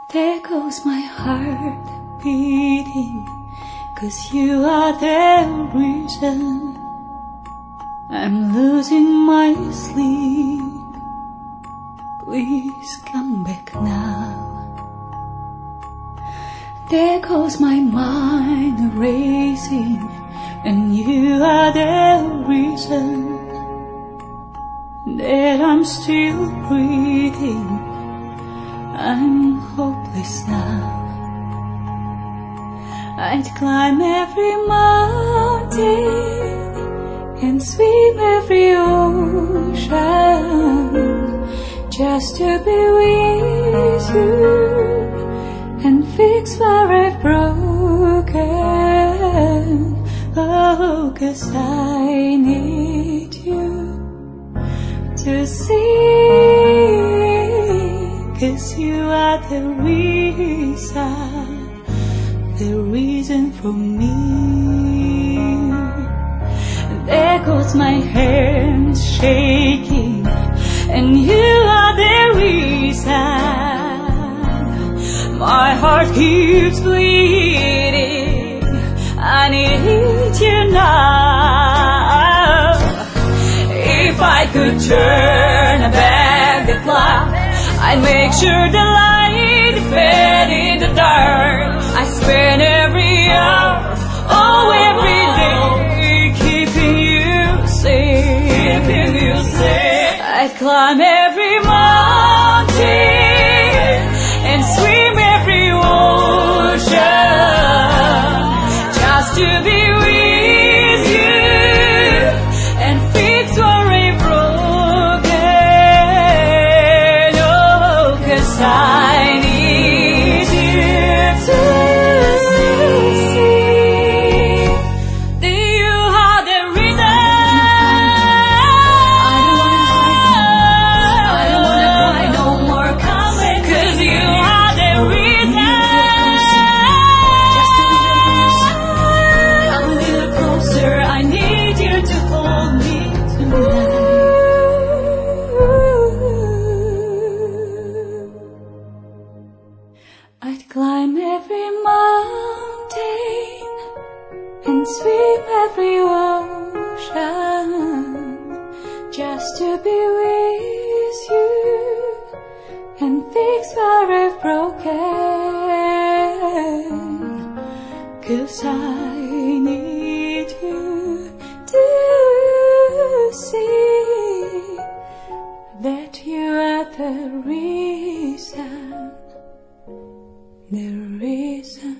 There goes my heart beating, 'cause you are the reason I'm losing my sleep. Please come back now. There goes my mind racing, and you are the reason that I'm still breathing. I'm hopeless now. I'd climb every mountain and swim every ocean just to be with you and fix what I've broken. Oh, 'cause I need you to see, 'cause you are the reason for me. There goes my hands shaking, and you are the reason my heart keeps bleeding. I need you now. If I could turn back the clock, I'd make sure the light fed in the dark. I spend every hour, oh every day, keeping you safe. I'd climb every mountain and swim every ocean just to be with you and fix what ain't broken. Oh, 'cause I need you to see that you are the reason. I don't wanna cry no more, coming, 'cause you are the reason. Just to be come a little closer, I need you to hold me tonight. I'd climb every mountain and swim every ocean just to be with you and fix what I've broken. 'Cause I need you to see that you are the reason.